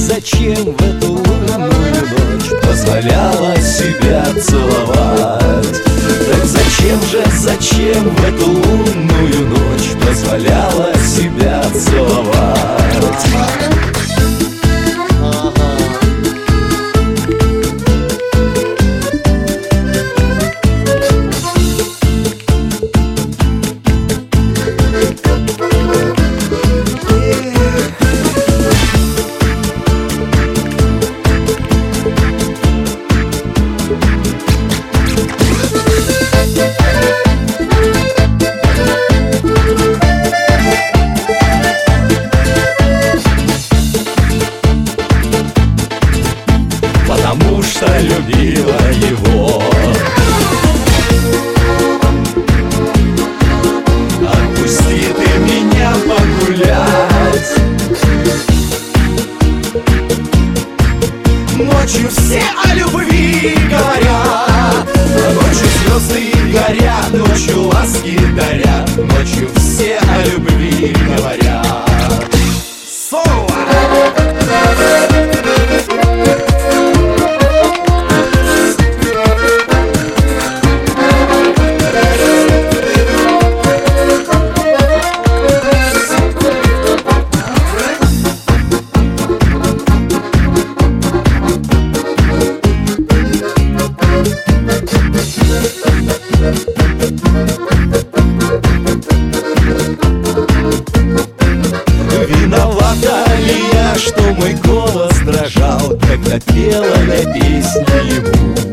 зачем в эту лунную ночь позволяла себя целовать? Так зачем в эту лунную ночь позволяла себя целовать? Потому что любила его. Отпусти ты меня погулять. Ночью все о любви говорят, ночью звезды горят, ночью ласки дарят, ночью все о любви говорят. Виновата ли я, что мой голос дрожал, когда пела я песни ему?